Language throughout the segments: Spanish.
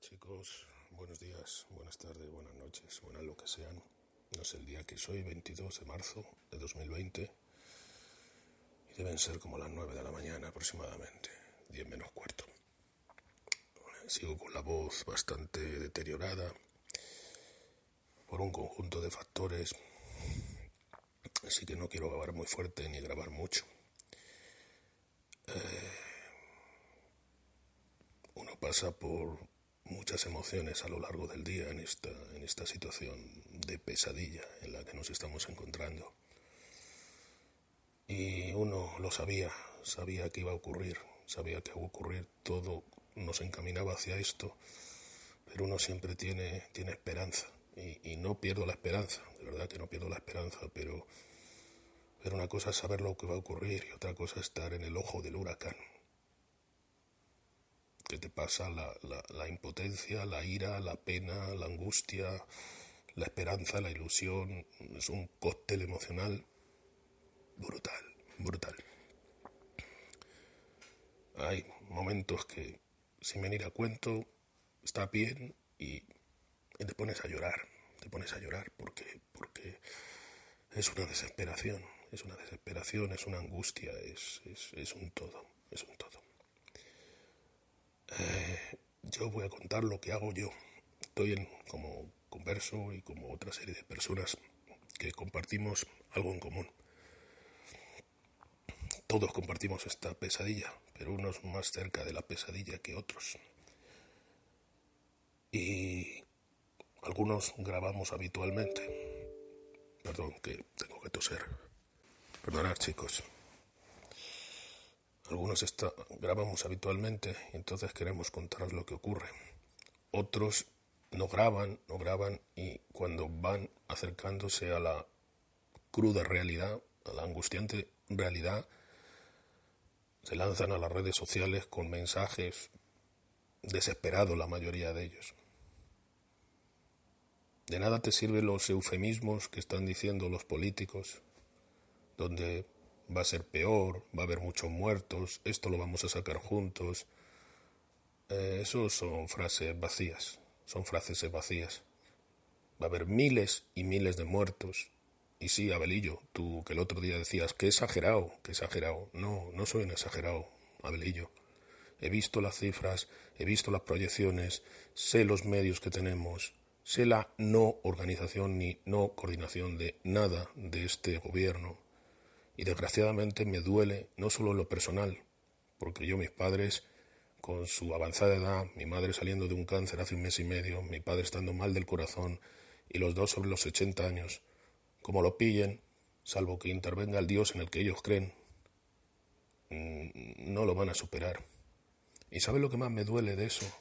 Chicos, buenos días, buenas tardes, buenas noches, buenas lo que sean. No sé el día que soy, 22 de marzo de 2020, y deben ser como las 9 de la mañana aproximadamente, 10 menos cuarto. Sigo con la voz bastante deteriorada por un conjunto de factores, así que no quiero grabar muy fuerte ni grabar mucho. Uno pasa por muchas emociones a lo largo del día en esta situación de pesadilla en la que nos estamos encontrando. Y uno lo sabía que iba a ocurrir, todo nos encaminaba hacia esto, pero uno siempre tiene esperanza, y no pierdo la esperanza, de verdad que no pierdo la esperanza, pero una cosa es saber lo que va a ocurrir y otra cosa es estar en el ojo del huracán. Que te pasa la impotencia, la ira, la pena, la angustia, la esperanza, la ilusión. Es un cóctel emocional brutal. Hay momentos que, sin venir a cuento, está bien y te pones a llorar porque es una desesperación, es una angustia, es un todo. Yo voy a contar lo que hago yo. Como converso y como otra serie de personas que compartimos algo en común. Todos compartimos esta pesadilla, pero unos más cerca de la pesadilla que otros. Y algunos grabamos habitualmente. Perdón, que tengo que toser. Perdonad, chicos. Algunos grabamos habitualmente y entonces queremos contaros lo que ocurre. Otros no graban y cuando van acercándose a la cruda realidad, a la angustiante realidad, se lanzan a las redes sociales con mensajes desesperados, la mayoría de ellos. De nada te sirven los eufemismos que están diciendo los políticos, donde va a ser peor, va a haber muchos muertos, esto lo vamos a sacar juntos. Eso son frases vacías. Va a haber miles y miles de muertos. Y sí, Abelillo, tú que el otro día decías que exagerado. No soy un exagerado, Abelillo. He visto las cifras, he visto las proyecciones, sé los medios que tenemos, sé la no organización ni no coordinación de nada de este gobierno. Y desgraciadamente me duele, no solo en lo personal, porque mis padres con su avanzada edad, mi madre saliendo de un cáncer hace 1 mes y medio, mi padre estando mal del corazón y los dos sobre los 80 años, como lo pillen, salvo que intervenga el Dios en el que ellos creen, no lo van a superar. ¿Y sabe lo que más me duele de eso?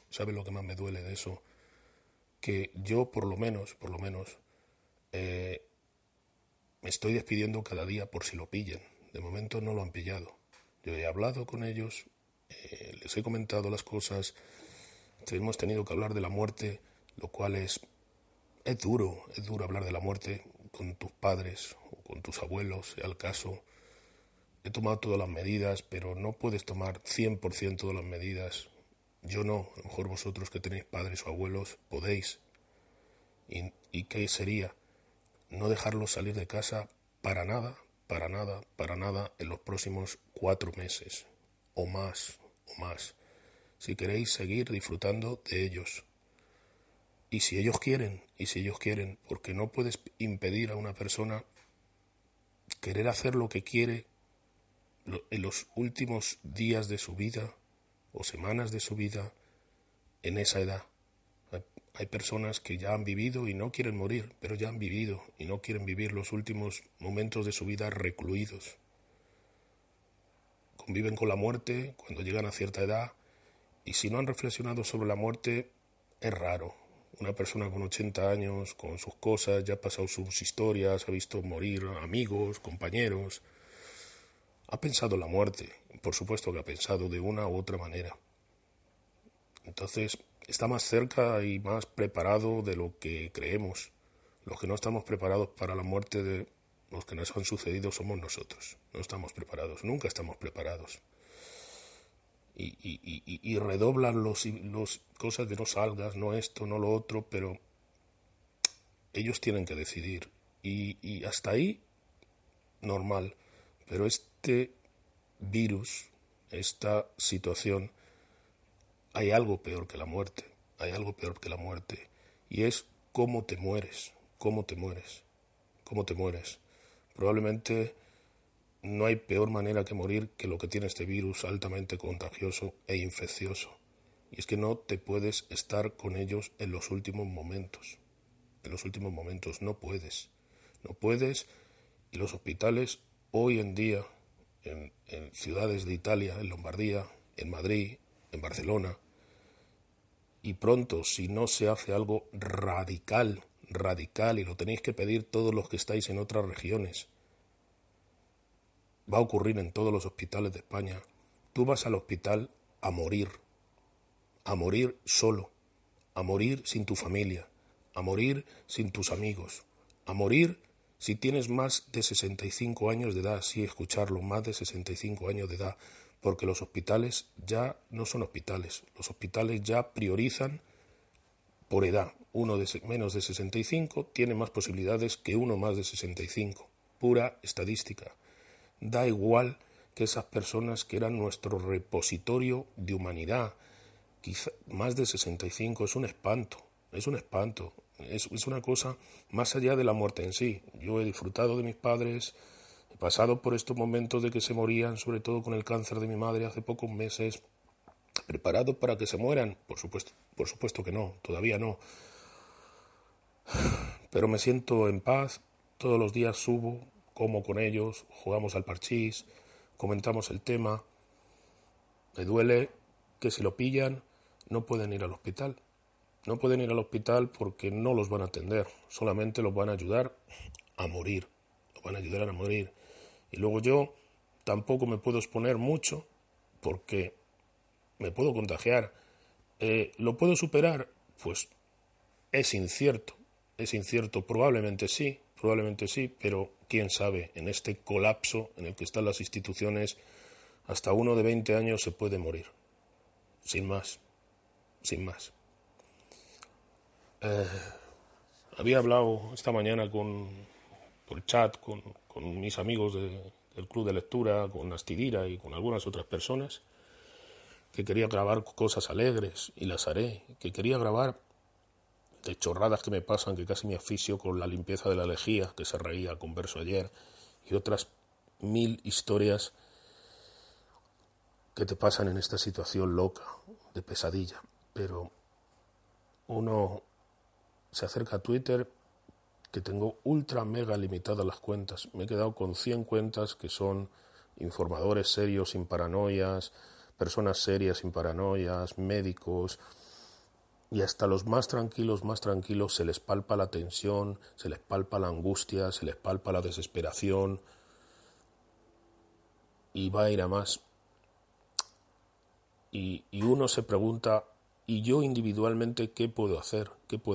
Que yo por lo menos, me estoy despidiendo cada día por si lo pillen. De momento no lo han pillado. Yo he hablado con ellos, les he comentado las cosas, hemos tenido que hablar de la muerte, lo cual es duro hablar de la muerte con tus padres o con tus abuelos, sea el caso. He tomado todas las medidas, pero no puedes tomar 100% todas las medidas. Yo no, a lo mejor vosotros que tenéis padres o abuelos podéis. ¿Y qué sería? No dejarlos salir de casa para nada en los próximos 4 meses o más, si queréis seguir disfrutando de ellos. Y si ellos quieren, porque no puedes impedir a una persona querer hacer lo que quiere en los últimos días de su vida o semanas de su vida en esa edad. Hay personas que ya han vivido y no quieren morir, pero ya han vivido y no quieren vivir los últimos momentos de su vida recluidos. Conviven con la muerte cuando llegan a cierta edad y si no han reflexionado sobre la muerte, es raro. Una persona con 80 años, con sus cosas, ya ha pasado sus historias, ha visto morir amigos, compañeros. Ha pensado en la muerte, por supuesto que ha pensado de una u otra manera. Entonces, está más cerca y más preparado de lo que creemos. Los que no estamos preparados para la muerte de los que nos han sucedido somos nosotros. No estamos preparados, nunca estamos preparados. y redoblan los cosas de no salgas, no esto, no lo otro, pero ellos tienen que decidir. Y hasta ahí, normal. Pero este virus, esta situación, hay algo peor que la muerte. Hay algo peor que la muerte. Y es cómo te mueres. Cómo te mueres. Cómo te mueres. Probablemente no hay peor manera que morir que lo que tiene este virus altamente contagioso e infeccioso. Y es que no te puedes estar con ellos en los últimos momentos. En los últimos momentos no puedes. No puedes. Y los hospitales hoy en día, en ciudades de Italia, en Lombardía, en Madrid, en Barcelona, y pronto, si no se hace algo radical, y lo tenéis que pedir todos los que estáis en otras regiones, va a ocurrir en todos los hospitales de España. Tú vas al hospital a morir solo, a morir sin tu familia, a morir sin tus amigos, a morir si tienes más de 65 años de edad, sí, escucharlo, más de 65 años de edad, porque los hospitales ya no son hospitales, los hospitales ya priorizan por edad. Uno de menos de 65 tiene más posibilidades que uno más de 65, pura estadística. Da igual que esas personas que eran nuestro repositorio de humanidad, quizá más de 65, es un espanto, es una cosa más allá de la muerte en sí. Yo he disfrutado de mis padres, he pasado por estos momentos de que se morían, sobre todo con el cáncer de mi madre hace pocos meses, preparado para que se mueran, por supuesto que no, todavía no, pero me siento en paz, todos los días subo, como con ellos, jugamos al parchís, comentamos el tema. Me duele que si lo pillan no pueden ir al hospital. No pueden ir al hospital porque no los van a atender, solamente los van a ayudar a morir. Los van a ayudar a morir. Y luego yo tampoco me puedo exponer mucho porque me puedo contagiar. ¿Lo puedo superar? Pues es incierto, probablemente sí, pero quién sabe, en este colapso en el que están las instituciones, hasta uno de 20 años se puede morir, sin más. Había hablado esta mañana por chat con mis amigos del club de lectura, con Astidira y con algunas otras personas, que quería grabar cosas alegres, y las haré, que quería grabar de chorradas que me pasan, que casi me asfixio con la limpieza de la lejía, que se reía con verso ayer, y otras 1000 historias que te pasan en esta situación loca, de pesadilla. Pero uno se acerca a Twitter, que tengo ultra mega limitadas las cuentas. Me he quedado con 100 cuentas que son informadores serios sin paranoias, personas serias sin paranoias, médicos, y hasta los más tranquilos se les palpa la tensión, se les palpa la angustia, se les palpa la desesperación, y va a ir a más. Y uno se pregunta, ¿y yo individualmente qué puedo hacer?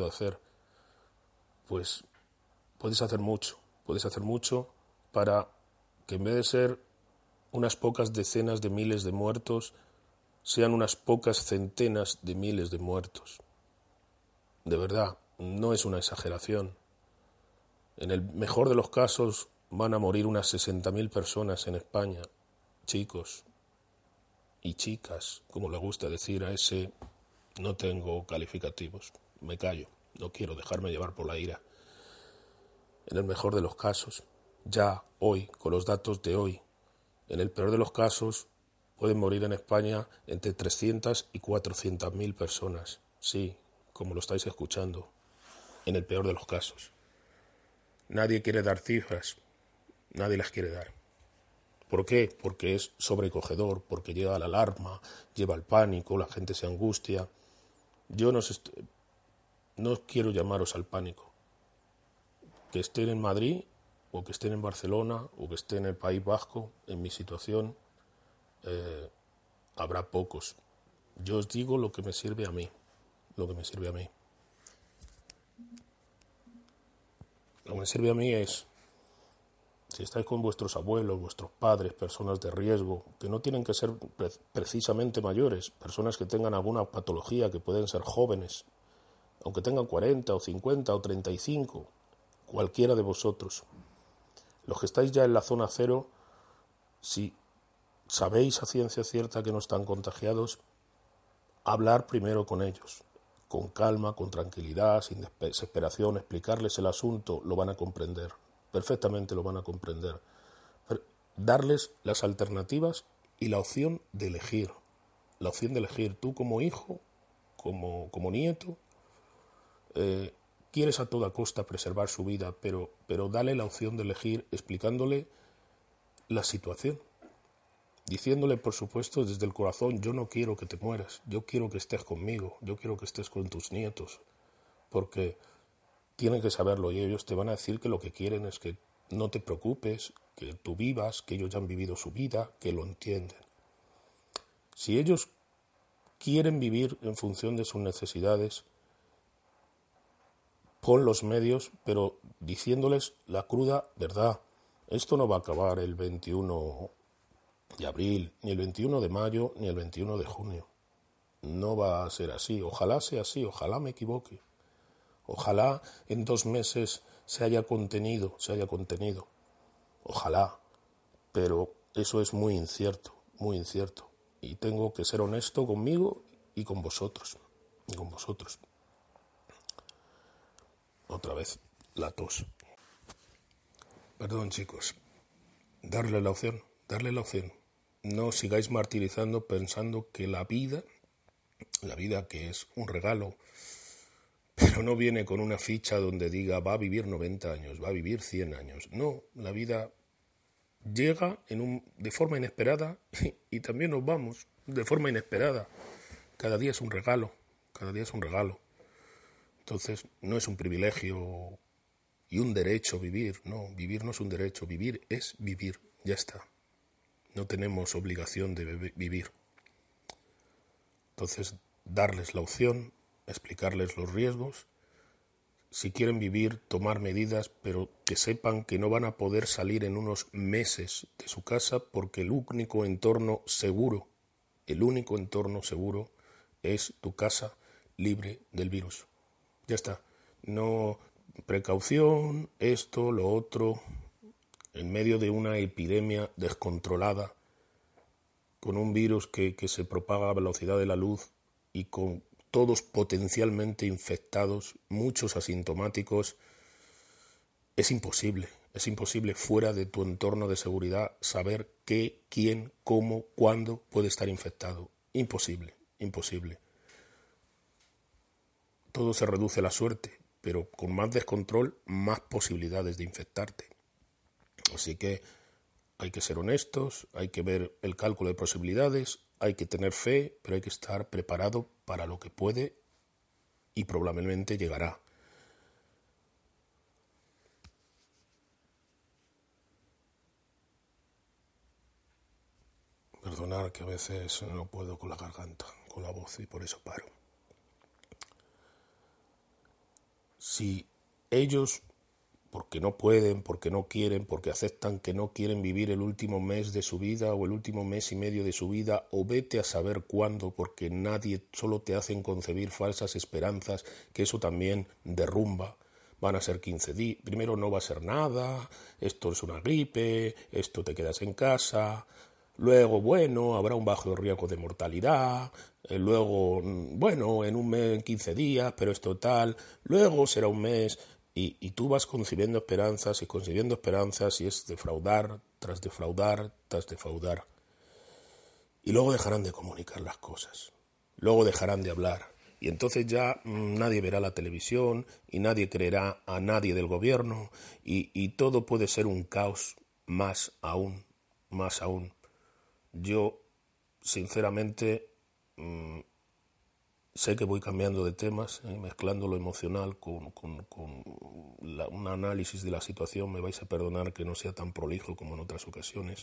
Pues puedes hacer mucho para que en vez de ser unas pocas decenas de miles de muertos, sean unas pocas centenas de miles de muertos. De verdad, no es una exageración. En el mejor de los casos van a morir unas 60.000 personas en España, chicos y chicas, como le gusta decir a ese, no tengo calificativos, me callo, no quiero dejarme llevar por la ira. En el mejor de los casos, ya hoy, con los datos de hoy, en el peor de los casos, pueden morir en España entre 300 y 400.000 personas. Sí, como lo estáis escuchando, en el peor de los casos. Nadie quiere dar cifras, nadie las quiere dar. ¿Por qué? Porque es sobrecogedor, porque lleva la alarma, lleva el pánico, la gente se angustia. Yo no quiero llamaros al pánico. Que estén en Madrid, o que estén en Barcelona, o que estén en el País Vasco, en mi situación, habrá pocos. Yo os digo lo que me sirve a mí. Lo que me sirve a mí es, Si estáis con vuestros abuelos, vuestros padres, personas de riesgo, que no tienen que ser precisamente mayores, personas que tengan alguna patología, que pueden ser jóvenes, aunque tengan 40 o 50 o 35, cualquiera de vosotros. Los que estáis ya en la zona cero, si sabéis a ciencia cierta que no están contagiados, hablar primero con ellos, con calma, con tranquilidad, sin desesperación, explicarles el asunto, lo van a comprender, perfectamente lo van a comprender. Darles las alternativas y la opción de elegir, tú como hijo, como nieto, quieres a toda costa preservar su vida, pero dale la opción de elegir, explicándole la situación, diciéndole, por supuesto, desde el corazón: yo no quiero que te mueras, yo quiero que estés conmigo, yo quiero que estés con tus nietos, porque tienen que saberlo y ellos te van a decir que lo que quieren es que no te preocupes, que tú vivas, que ellos ya han vivido su vida, que lo entienden. Si ellos quieren vivir en función de sus necesidades, pon los medios, pero diciéndoles la cruda verdad. Esto no va a acabar el 21 de abril, ni el 21 de mayo, ni el 21 de junio. No va a ser así. Ojalá sea así, ojalá me equivoque. Ojalá en 2 meses se haya contenido. Ojalá. Pero eso es muy incierto, muy incierto. Y tengo que ser honesto conmigo y con vosotros. Otra vez, la tos. Perdón, chicos. Darle la opción. No sigáis martirizando pensando que la vida que es un regalo, pero no viene con una ficha donde diga va a vivir 90 años, va a vivir 100 años. No, la vida llega de forma inesperada y también nos vamos de forma inesperada. Cada día es un regalo. Entonces, no es un privilegio y un derecho vivir. No, vivir no es un derecho. Vivir es vivir. Ya está. No tenemos obligación de vivir. Entonces, darles la opción, explicarles los riesgos. Si quieren vivir, tomar medidas, pero que sepan que no van a poder salir en unos meses de su casa, porque el único entorno seguro es tu casa libre del virus. Ya está. No precaución, esto, lo otro, en medio de una epidemia descontrolada, con un virus que se propaga a velocidad de la luz y con todos potencialmente infectados, muchos asintomáticos. Es imposible fuera de tu entorno de seguridad saber qué, quién, cómo, cuándo puede estar infectado. Imposible. Todo se reduce a la suerte, pero con más descontrol, más posibilidades de infectarte. Así que hay que ser honestos, hay que ver el cálculo de posibilidades, hay que tener fe, pero hay que estar preparado para lo que puede y probablemente llegará. Perdonad que a veces no puedo con la garganta, con la voz, y por eso paro. Si ellos, porque no pueden, porque no quieren, porque aceptan que no quieren vivir el último mes de su vida o el último mes y medio de su vida, o vete a saber cuándo, porque nadie, solo te hacen concebir falsas esperanzas, que eso también derrumba. Van a ser 15 días, primero no va a ser nada, esto es una gripe, esto te quedas en casa, luego, bueno, habrá un bajo riesgo de mortalidad, luego, bueno, en un mes, en 15 días, pero es total, luego será un mes. Y tú vas concibiendo esperanzas y es defraudar tras defraudar tras defraudar. Y luego dejarán de comunicar las cosas, luego dejarán de hablar. Y entonces ya nadie verá la televisión y nadie creerá a nadie del gobierno y todo puede ser un caos más aún. Yo, sinceramente, sé que voy cambiando de temas, mezclando lo emocional con un análisis de la situación. Me vais a perdonar que no sea tan prolijo como en otras ocasiones.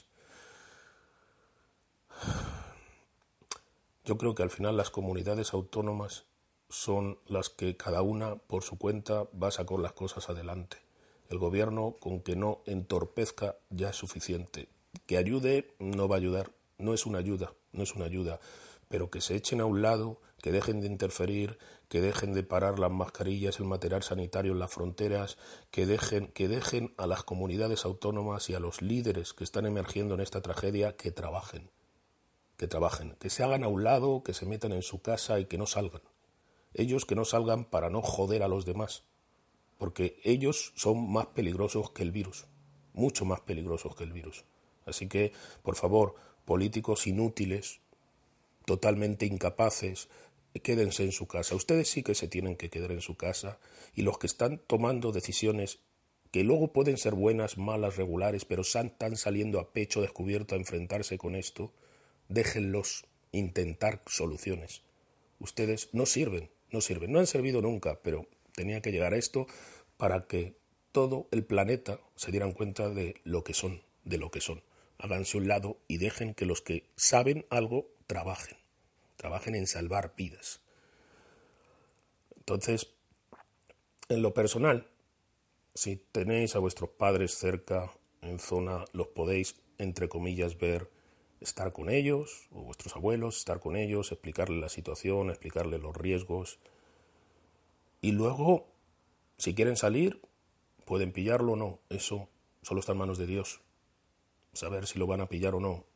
Yo creo que al final las comunidades autónomas son las que cada una por su cuenta va a sacar las cosas adelante. El gobierno, con que no entorpezca, ya es suficiente. Que ayude, no va a ayudar. No es una ayuda, no es una ayuda. Pero que se echen a un lado, que dejen de interferir, que dejen de parar las mascarillas, el material sanitario en las fronteras, que dejen a las comunidades autónomas y a los líderes que están emergiendo en esta tragedia que trabajen, que se hagan a un lado, que se metan en su casa y que no salgan. Ellos que no salgan para no joder a los demás, porque ellos son más peligrosos que el virus, mucho más peligrosos que el virus. Así que, por favor, políticos inútiles, totalmente incapaces, quédense en su casa. Ustedes sí que se tienen que quedar en su casa, y los que están tomando decisiones que luego pueden ser buenas, malas, regulares, pero están saliendo a pecho descubierto a enfrentarse con esto, déjenlos intentar soluciones. Ustedes no sirven, no han servido nunca, pero tenía que llegar a esto para que todo el planeta se dieran cuenta de lo que son. Háganse a un lado y dejen que los que saben algo trabajen en salvar vidas. Entonces, en lo personal, si tenéis a vuestros padres cerca, en zona, los podéis, entre comillas, ver, estar con ellos, o vuestros abuelos, estar con ellos, explicarles la situación, explicarles los riesgos. Y luego, si quieren salir, pueden pillarlo o no. Eso solo está en manos de Dios. Saber si lo van a pillar o no.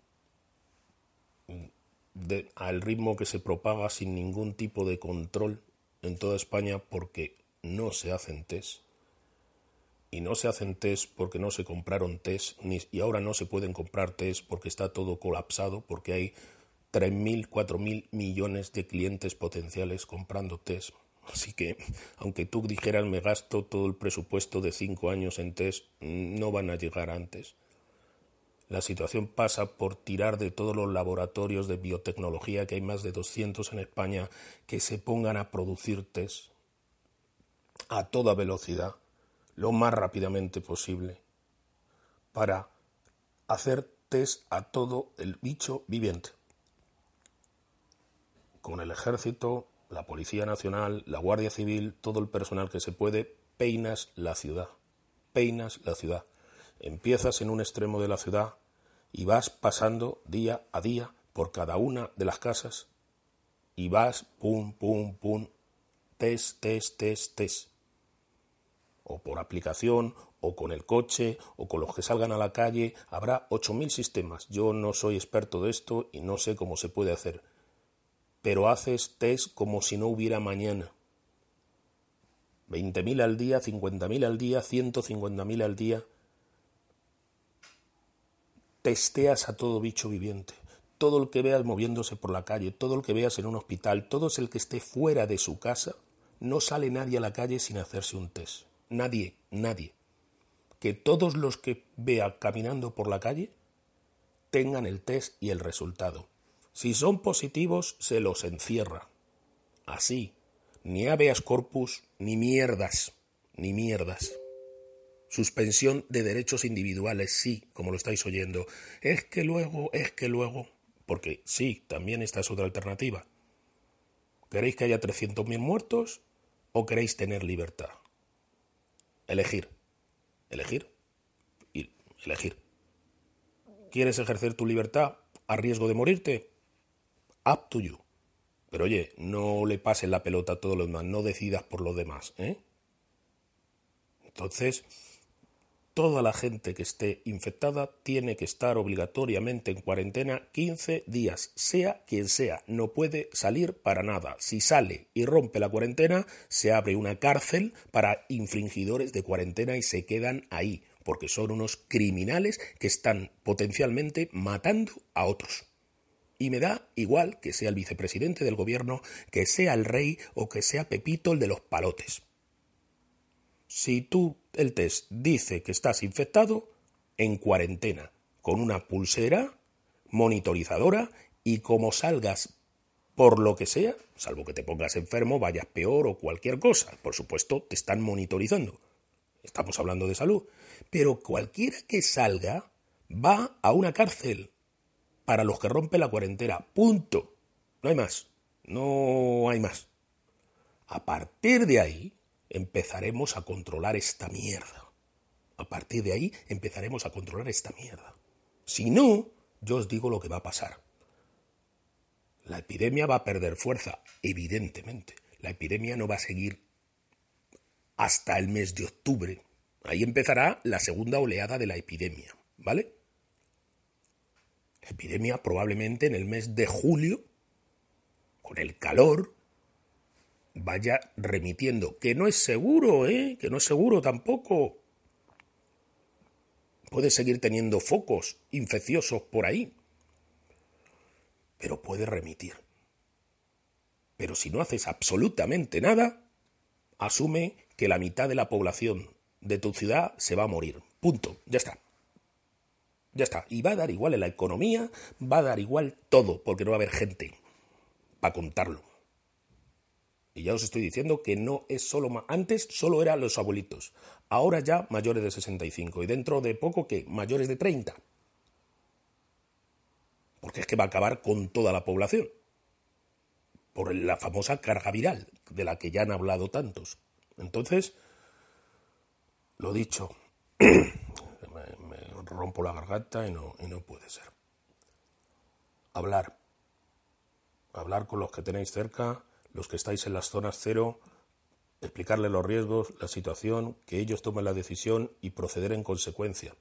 Al ritmo que se propaga sin ningún tipo de control en toda España, porque no se hacen test. Y no se hacen test porque no se compraron test, y ahora no se pueden comprar test porque está todo colapsado, porque hay 3.000, 4.000 millones de clientes potenciales comprando test. Así que, aunque tú dijeras me gasto todo el presupuesto de 5 años en test, no van a llegar antes. La situación pasa por tirar de todos los laboratorios de biotecnología, que hay más de 200 en España, que se pongan a producir test a toda velocidad, lo más rápidamente posible, para hacer test a todo el bicho viviente. Con el Ejército, la Policía Nacional, la Guardia Civil, todo el personal que se puede, peinas la ciudad. Empiezas en un extremo de la ciudad y vas pasando día a día por cada una de las casas y vas pum, test. O por aplicación, o con el coche, o con los que salgan a la calle. Habrá 8.000 sistemas. Yo no soy experto de esto y no sé cómo se puede hacer. Pero haces test como si no hubiera mañana. 20.000 al día, 50.000 al día, 150.000 al día. Testeas a todo bicho viviente. Todo el que veas moviéndose por la calle, todo el que veas en un hospital, todo el que esté fuera de su casa, no sale nadie a la calle sin hacerse un test. Nadie. Que todos los que vea caminando por la calle tengan el test y el resultado. Si son positivos, se los encierra. Así. Ni habeas corpus, ni mierdas. Suspensión de derechos individuales, sí, como lo estáis oyendo. Es que luego. Porque sí, también esta es otra alternativa. ¿Queréis que haya 300.000 muertos o queréis tener libertad? Elegir. ¿Quieres ejercer tu libertad a riesgo de morirte? Up to you. Pero oye, no le pases la pelota a todos los demás, no decidas por los demás, ¿eh? Entonces, toda la gente que esté infectada tiene que estar obligatoriamente en cuarentena 15 días, sea quien sea, no puede salir para nada. Si sale y rompe la cuarentena, se abre una cárcel para infringidores de cuarentena y se quedan ahí, porque son unos criminales que están potencialmente matando a otros. Y me da igual que sea el vicepresidente del gobierno, que sea el rey o que sea Pepito el de los palotes. Si tú, el test, dice que estás infectado, en cuarentena, con una pulsera monitorizadora, y como salgas por lo que sea, salvo que te pongas enfermo, vayas peor o cualquier cosa, por supuesto te están monitorizando. Estamos hablando de salud. Pero cualquiera que salga va a una cárcel para los que rompen la cuarentena. Punto. No hay más. A partir de ahí empezaremos a controlar esta mierda. A partir de ahí empezaremos a controlar esta mierda. Si no, yo os digo lo que va a pasar. La epidemia va a perder fuerza, evidentemente. La epidemia no va a seguir hasta el mes de octubre. Ahí empezará la segunda oleada de la epidemia, ¿vale? La epidemia probablemente en el mes de julio, con el calor, vaya remitiendo. Que no es seguro, que no es seguro tampoco. Puede seguir teniendo focos infecciosos por ahí, pero puede remitir. Pero si no haces absolutamente nada, asume que la mitad de la población de tu ciudad se va a morir. Punto. Ya está. Ya está. Y va a dar igual en la economía, va a dar igual todo, porque no va a haber gente para contarlo. Y ya os estoy diciendo que no es solo... Antes solo eran los abuelitos. Ahora ya mayores de 65. Y dentro de poco, ¿qué? Mayores de 30. Porque es que va a acabar con toda la población. Por la famosa carga viral, de la que ya han hablado tantos. Entonces, lo dicho, me rompo la garganta y no puede ser. Hablar con los que tenéis cerca, los que estáis en las zonas cero, explicarles los riesgos, la situación, que ellos tomen la decisión y proceder en consecuencia.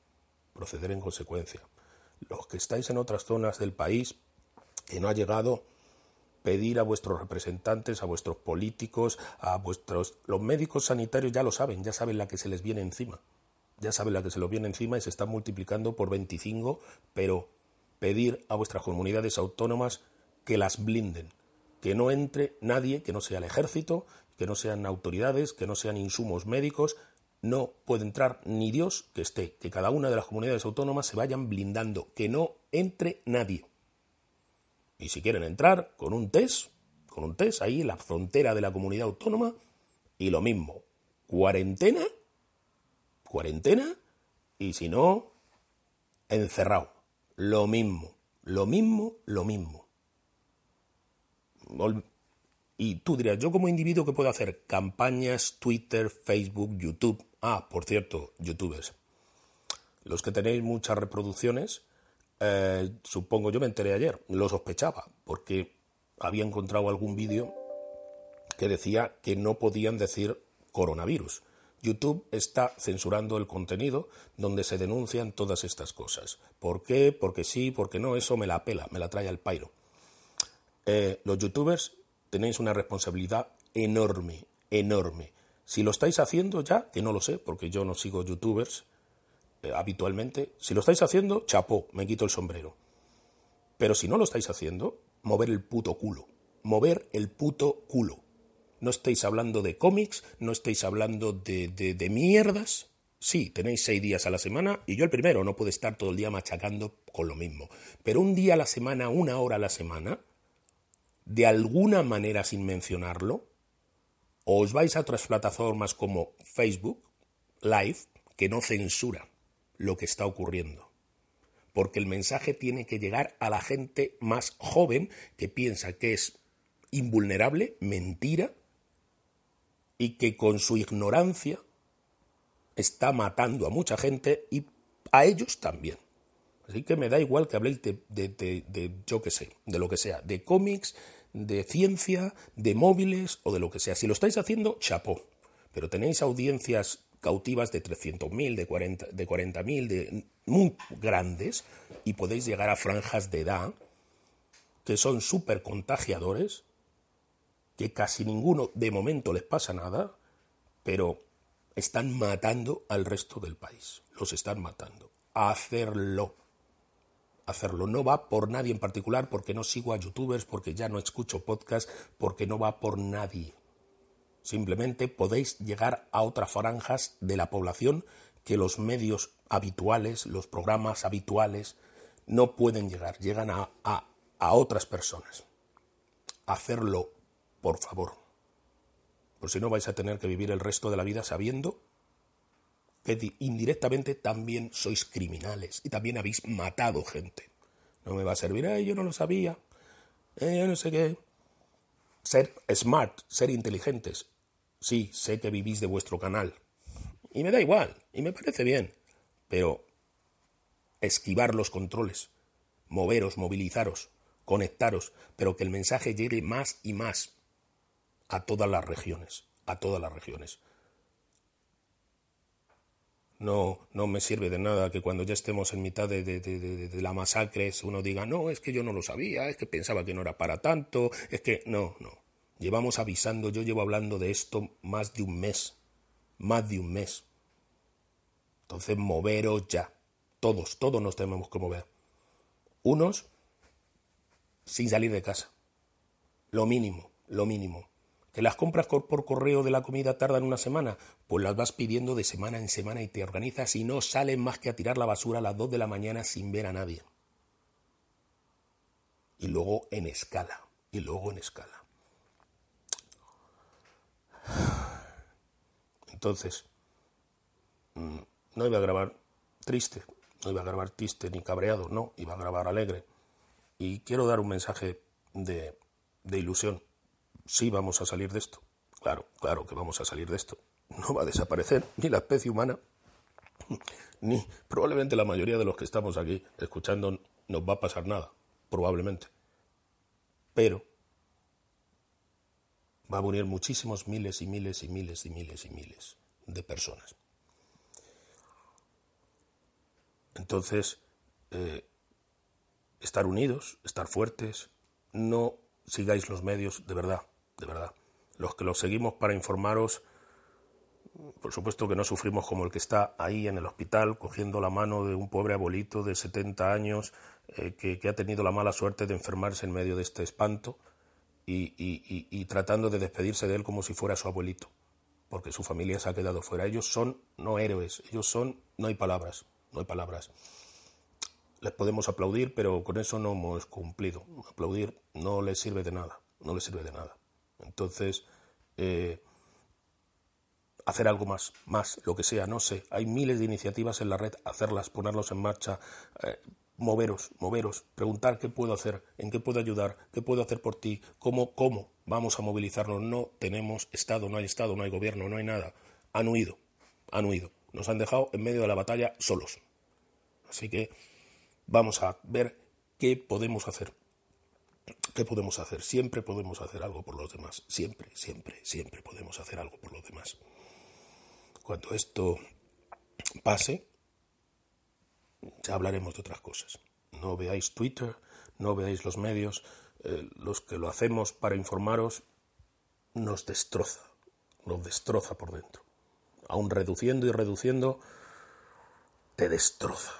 Los que estáis en otras zonas del país, que no ha llegado, pedir a vuestros representantes, a vuestros políticos, los médicos sanitarios ya lo saben, ya saben la que se les viene encima. Ya saben la que se les viene encima y se están multiplicando por 25, pero pedir a vuestras comunidades autónomas que las blinden, que no entre nadie, que no sea el ejército, que no sean autoridades, que no sean insumos médicos, no puede entrar ni Dios que esté, que cada una de las comunidades autónomas se vayan blindando, que no entre nadie. Y si quieren entrar, con un test ahí en la frontera de la comunidad autónoma, y lo mismo, cuarentena, y si no, encerrado. Lo mismo. Y tú dirás, ¿yo como individuo qué puedo hacer? Campañas, Twitter, Facebook, YouTube. Ah, por cierto, youtubers. Los que tenéis muchas reproducciones, supongo, yo me enteré ayer, lo sospechaba, porque había encontrado algún vídeo que decía que no podían decir coronavirus. YouTube está censurando el contenido donde se denuncian todas estas cosas. ¿Por qué? Porque sí, porque no, eso me la pela, me la trae al pairo. Los youtubers tenéis una responsabilidad enorme. Si lo estáis haciendo ya, que no lo sé, porque yo no sigo youtubers habitualmente, si lo estáis haciendo, chapó, me quito el sombrero. Pero si no lo estáis haciendo, mover el puto culo. No estáis hablando de cómics, no estáis hablando de mierdas. Sí, tenéis 6 días a la semana y yo el primero, no puedo estar todo el día machacando con lo mismo. Pero un día a la semana, 1 hora a la semana, de alguna manera sin mencionarlo, os vais a otras plataformas como Facebook Live, que no censura lo que está ocurriendo. Porque el mensaje tiene que llegar a la gente más joven que piensa que es invulnerable, mentira, y que con su ignorancia está matando a mucha gente y a ellos también. Así que me da igual que habléis de yo qué sé, de lo que sea, de cómics, de ciencia, de móviles o de lo que sea. Si lo estáis haciendo, chapó. Pero tenéis audiencias cautivas de 300.000, de 40.000, de muy grandes, y podéis llegar a franjas de edad que son súper contagiadores, que casi ninguno de momento les pasa nada, pero están matando al resto del país. Los están matando. Hacerlo. No va por nadie en particular, porque no sigo a youtubers, porque ya no escucho podcast, porque no va por nadie. Simplemente podéis llegar a otras franjas de la población que los medios habituales, los programas habituales, no pueden llegar. Llegan a otras personas. Hacerlo, por favor. Por si no vais a tener que vivir el resto de la vida sabiendo que indirectamente también sois criminales y también habéis matado gente. No me va a servir, yo no lo sabía, yo no sé qué. Ser smart, ser inteligentes. Sí, sé que vivís de vuestro canal. Y me da igual, y me parece bien. Pero esquivar los controles, moveros, movilizaros, conectaros, pero que el mensaje llegue más y más a todas las regiones, a todas las regiones. No me sirve de nada que cuando ya estemos en mitad de la masacre uno diga, no, es que yo no lo sabía, es que pensaba que no era para tanto, es que no. Llevamos avisando, yo llevo hablando de esto más de un mes. Entonces, moveros ya. Todos nos tenemos que mover. Unos sin salir de casa. Lo mínimo. ¿Que las compras por correo de la comida tardan una semana? Pues las vas pidiendo de semana en semana y te organizas y no sales más que a tirar la basura a las 2 de la mañana sin ver a nadie. Y luego en escala. Entonces, no iba a grabar triste ni cabreado, no, iba a grabar alegre. Y quiero dar un mensaje de ilusión. Sí vamos a salir de esto. Claro que vamos a salir de esto. No va a desaparecer ni la especie humana, ni probablemente la mayoría de los que estamos aquí escuchando nos va a pasar nada, probablemente. Pero va a morir muchísimos miles de personas. Entonces, estar unidos, estar fuertes, no sigáis los medios, de verdad. Los que los seguimos para informaros, por supuesto que no sufrimos como el que está ahí en el hospital cogiendo la mano de un pobre abuelito de 70 años que ha tenido la mala suerte de enfermarse en medio de este espanto y tratando de despedirse de él como si fuera su abuelito, porque su familia se ha quedado fuera. Ellos son no héroes, no hay palabras. Les podemos aplaudir, pero con eso no hemos cumplido. Aplaudir no les sirve de nada. Entonces, hacer algo más, lo que sea, no sé. Hay miles de iniciativas en la red, hacerlas, ponerlos en marcha, moveros, preguntar qué puedo hacer, en qué puedo ayudar, qué puedo hacer por ti, cómo vamos a movilizarnos. No tenemos Estado, no hay gobierno, no hay nada. Han huido. Nos han dejado en medio de la batalla solos. Así que vamos a ver qué podemos hacer. Siempre podemos hacer algo por los demás. Siempre podemos hacer algo por los demás. Cuando esto pase, ya hablaremos de otras cosas. No veáis Twitter, no veáis los medios. Los que lo hacemos para informaros nos destroza por dentro. Aún reduciendo y reduciendo, te destroza.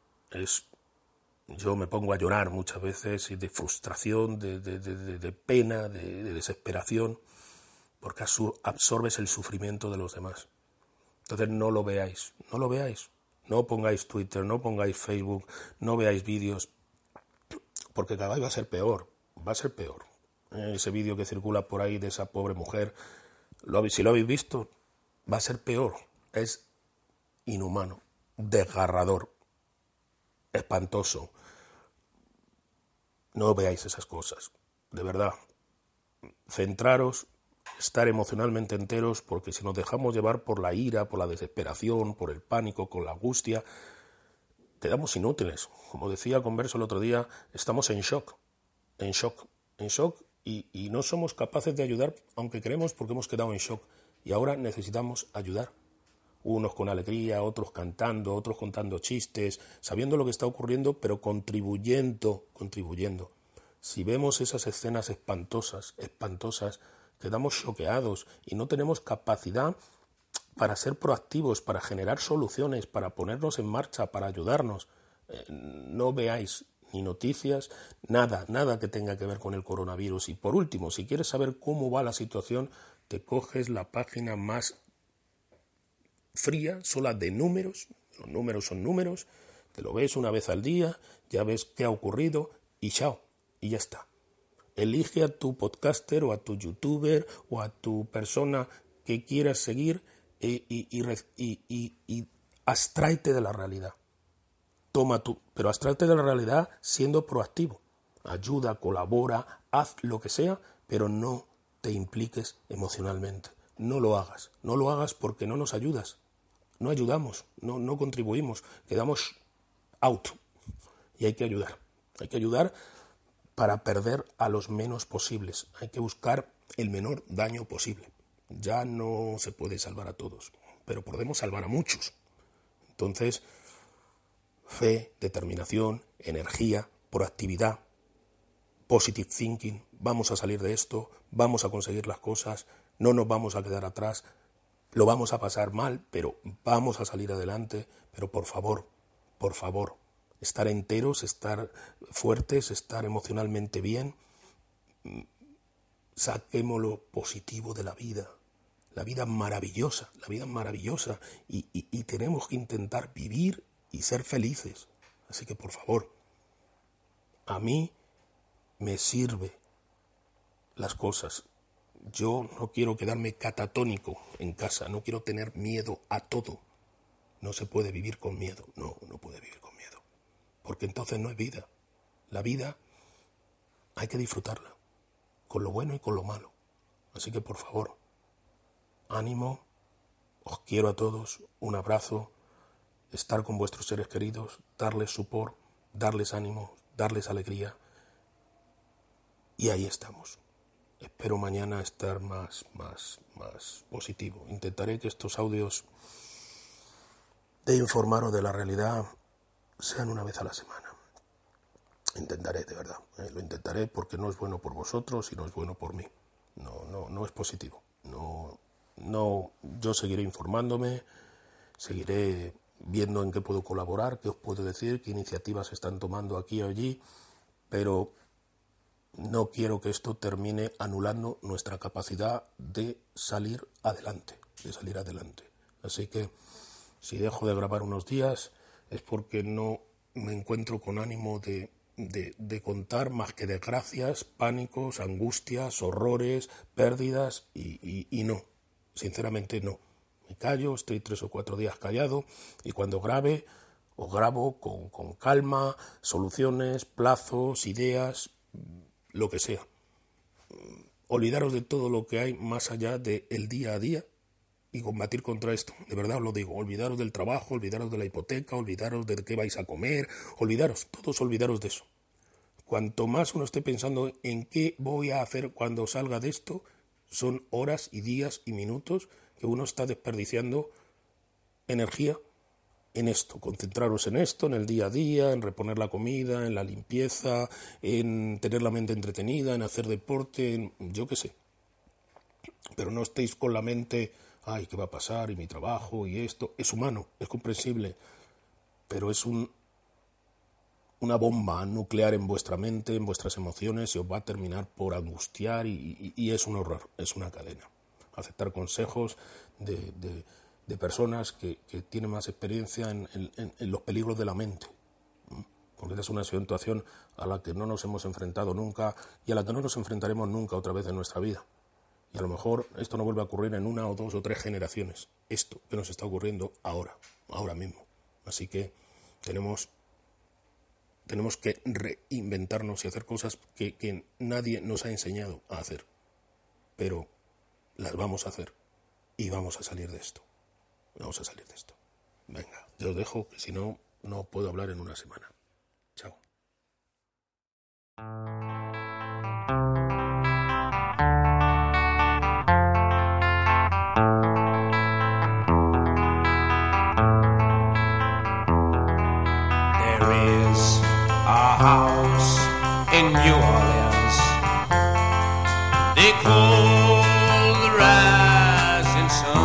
Yo me pongo a llorar muchas veces y de frustración, de pena, de desesperación, porque absorbes el sufrimiento de los demás. Entonces no lo veáis. No pongáis Twitter, no pongáis Facebook, no veáis vídeos, porque cada vez va a ser peor. Ese vídeo que circula por ahí de esa pobre mujer, si lo habéis visto, va a ser peor. Es inhumano, desgarrador, espantoso. No veáis esas cosas, de verdad. Centraros, estar emocionalmente enteros, porque si nos dejamos llevar por la ira, por la desesperación, por el pánico, con la angustia, quedamos inútiles. Como decía Converso el otro día, estamos en shock, y no somos capaces de ayudar, aunque queremos, porque hemos quedado en shock. Y ahora necesitamos ayudar. Unos con alegría, otros cantando, otros contando chistes, sabiendo lo que está ocurriendo, pero contribuyendo. Si vemos esas escenas espantosas, quedamos choqueados y no tenemos capacidad para ser proactivos, para generar soluciones, para ponernos en marcha, para ayudarnos. No veáis ni noticias, nada que tenga que ver con el coronavirus. Y por último, si quieres saber cómo va la situación, te coges la página más fría, sola de números. Los números son números, te lo ves una vez al día, ya ves qué ha ocurrido y chao, y ya está. Elige a tu podcaster o a tu youtuber o a tu persona que quieras seguir y abstráete de la realidad. Pero abstráete de la realidad siendo proactivo. Ayuda, colabora, haz lo que sea, pero no te impliques emocionalmente. No lo hagas porque no nos ayudas. no ayudamos, no contribuimos, quedamos out. Y hay que ayudar para perder a los menos posibles, hay que buscar el menor daño posible. Ya no se puede salvar a todos, pero podemos salvar a muchos. Entonces, fe, determinación, energía, proactividad, positive thinking, vamos a salir de esto, vamos a conseguir las cosas, no nos vamos a quedar atrás, lo vamos a pasar mal, pero vamos a salir adelante, pero por favor, estar enteros, estar fuertes, estar emocionalmente bien, saquemos lo positivo de la vida es maravillosa, y tenemos que intentar vivir y ser felices. Así que por favor, a mí me sirve las cosas. Yo no quiero quedarme catatónico en casa, no quiero tener miedo a todo. No se puede vivir con miedo, no puede vivir con miedo, porque entonces no es vida. La vida hay que disfrutarla, con lo bueno y con lo malo. Así que por favor, ánimo, os quiero a todos, un abrazo, estar con vuestros seres queridos, darles support, darles ánimo, darles alegría, y ahí estamos. Espero mañana estar más positivo. Intentaré que estos audios de informaros de la realidad sean una vez a la semana. Intentaré, de verdad, lo intentaré, porque no es bueno por vosotros y no es bueno por mí. No es positivo. Yo seguiré informándome, seguiré viendo en qué puedo colaborar, qué os puedo decir, qué iniciativas se están tomando aquí o allí, pero no quiero que esto termine anulando nuestra capacidad de salir adelante. Así que si dejo de grabar unos días es porque no me encuentro con ánimo de contar más que desgracias, pánicos, angustias, horrores, pérdidas y no, sinceramente no. Me callo, estoy 3 o 4 días callado y cuando grabe, os grabo con calma, soluciones, plazos, ideas, lo que sea. Olvidaros de todo lo que hay más allá del día a día y combatir contra esto. De verdad os lo digo, olvidaros del trabajo, olvidaros de la hipoteca, olvidaros de qué vais a comer, olvidaros de eso. Cuanto más uno esté pensando en qué voy a hacer cuando salga de esto, son horas y días y minutos que uno está desperdiciando energía en esto. Concentraros en esto, en el día a día, en reponer la comida, en la limpieza, en tener la mente entretenida, en hacer deporte, yo qué sé. Pero no estéis con la mente, ay, ¿qué va a pasar? Y mi trabajo y esto. Es humano, es comprensible, pero es una bomba nuclear en vuestra mente, en vuestras emociones, y os va a terminar por angustiar y es un horror, es una cadena. Aceptar consejos de personas que tienen más experiencia en los peligros de la mente, porque es una situación a la que no nos hemos enfrentado nunca y a la que no nos enfrentaremos nunca otra vez en nuestra vida. Y a lo mejor esto no vuelve a ocurrir en 1 o 2 o 3 generaciones, esto que nos está ocurriendo ahora mismo. Así que tenemos que reinventarnos y hacer cosas que nadie nos ha enseñado a hacer, pero las vamos a hacer y vamos a salir de esto. Venga, yo os dejo, que si no, no puedo hablar en una semana. Chao. There is a house in New Orleans they call the Rising Sun.